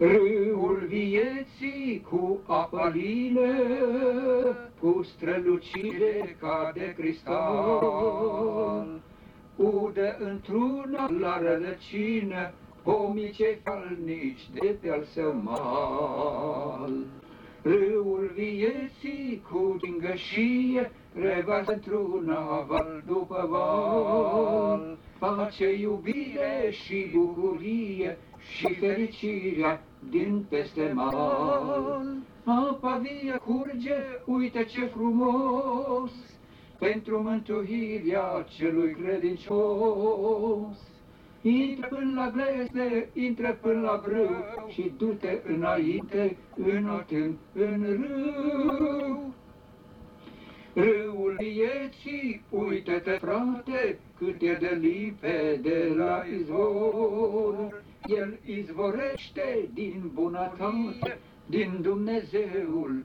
Râul vieții cu apă lină, cu strălucire ca de cristal, udă într-una la rădăcină pomii cei falnici de pe-al său mal. Râul vieții cu dingășie revarsă într-una val după val, pace, iubire și bucurie și fericirea din peste mal. Apa vie curge, uite ce frumos, pentru mântuirea celui credincios. Intră până la glezne, intră până la brâu și du-te înainte, înotând în râu. Râul vieții, uite-te, frate, cât e de limpede la izvor. El izvorește din bunătate, din Dumnezeul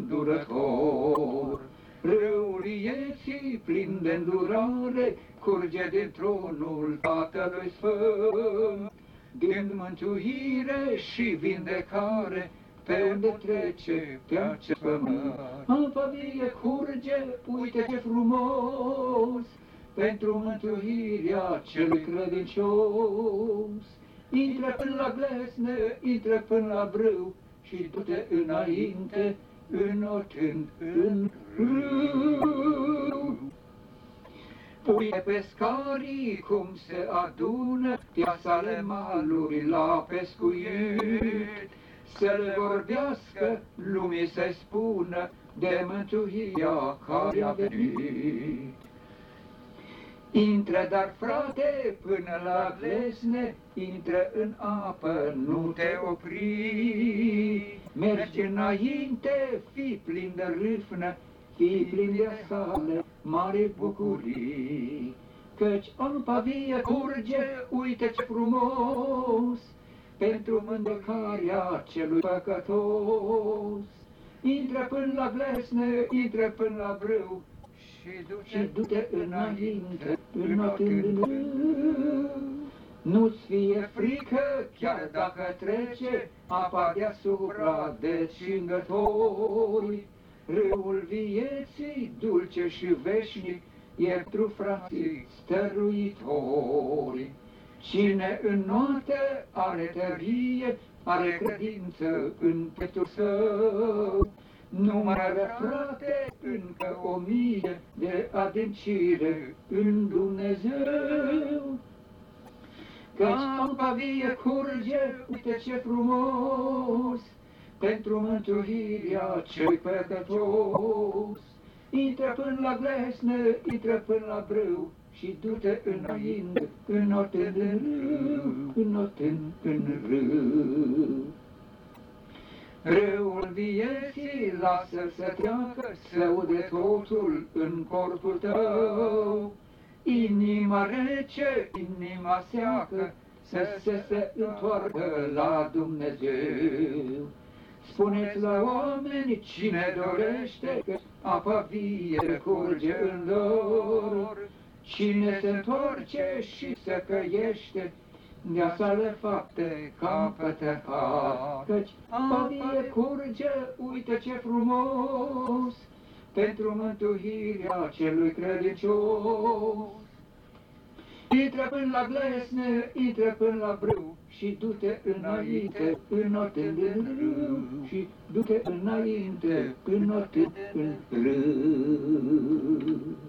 îndurător. Râul vieții, plin de îndurare, curge din tronul Tatălui Sfânt, din mântuire și vindecare, pe unde trece pe acest pământ. Apa vie curge, uite ce frumos, pentru mântuirea celui credincios. Intră până la glezne, intră până la brâu și du-te înainte, înotând în râu. Uite pescarii cum se adună piasale maluri la pescuit, să le vorbească, lumii să spună de mântuirea care a venit. Intră, dar, frate, până la glezne, intră în apă, nu te opri. Mergi înainte, fii plin de râvnă, fii plin de sale, mari bucurii. Căci apa vie curge, uite ce frumos, pentru mândecarea celui păcătos. Intră până la glezne, intră până la brâu și du-te înainte, înotând în râu. Nu-ți fie frică, chiar dacă trece apa deasupra de cingători. Râul vieții, dulce și veșnic, e pentru frații stăruitori. Cine în noapte are tărie, are credință în pieptul său. Nu mai are, frate, încă 1000 de adâncire în Dumnezeu. Căci apa vie curge, uite ce frumos, pentru mântuirea celui păcătos. Intră până la glezne, intră până la brâu și du-te înainte, înotând în râu, înotând în râu. Râul vieții, lasă-l să treacă, să ude totul în corpul tău. Inima rece, inima seacă, să se întoarcă la Dumnezeu. Spuneți la oameni cine dorește, că apa vie curge în lor. Cine se întoarce și se căiește, de-a sale fapte capătă har. Căci apa vie curge, uite ce frumos, pentru mântuirea celui credincios. Intră până la glezne, intră până la brâu și du-te înainte, înotând în râu, și du-te înainte, înotând în râu.